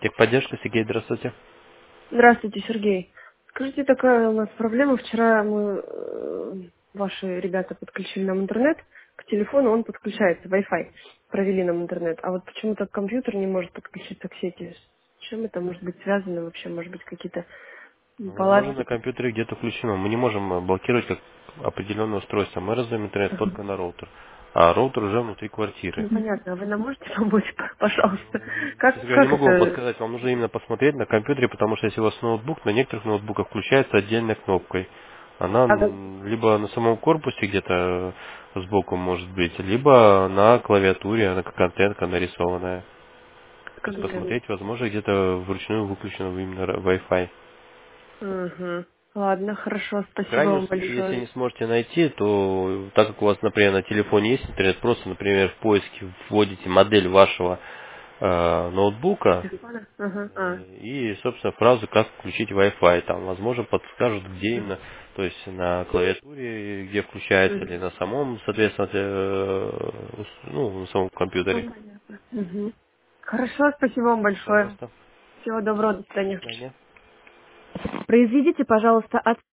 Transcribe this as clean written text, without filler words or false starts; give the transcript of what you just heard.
Техподдержка, Сергей, здравствуйте. Здравствуйте, Сергей. Скажите, такая у нас проблема. Вчера ваши ребята подключили нам интернет к телефону, он подключается, Wi-Fi. Провели нам интернет. А вот почему-то компьютер не может подключиться к сети. С чем это может быть связано вообще? Может быть, какие-то Возможно, на палатки? компьютере где-то включено. Мы не можем блокировать как определенное устройство. Мы раздаем интернет только на роутер. А роутер уже внутри квартиры. Ну, понятно. А вы нам можете помочь, пожалуйста? Честно говоря, не Как могу вам это? подсказать. Вам нужно именно посмотреть на компьютере, потому что если у вас ноутбук, на некоторых ноутбуках включается отдельной кнопкой. Она А как, либо на самом корпусе где-то сбоку может быть, либо на клавиатуре, она как антенка нарисованная. То как есть это? посмотреть, возможно, где-то вручную выключен именно Wi-Fi. Угу. Ладно, хорошо. В Спасибо крайнем вам случае, если большое. не сможете найти, то так как у вас, например, на телефоне есть интернет, просто, например, в поиске вводите модель вашего ноутбука Телефона? Ага. и, собственно, фразу «Как включить Wi-Fi». Там, возможно, подскажут, где именно, то есть на клавиатуре, где включается, или на самом, соответственно, ну, на самом Ну, компьютере. понятно. Мгм. Хорошо, спасибо вам большое. Пожалуйста. Всего доброго, до До свидания. свидания. Произведите, пожалуйста,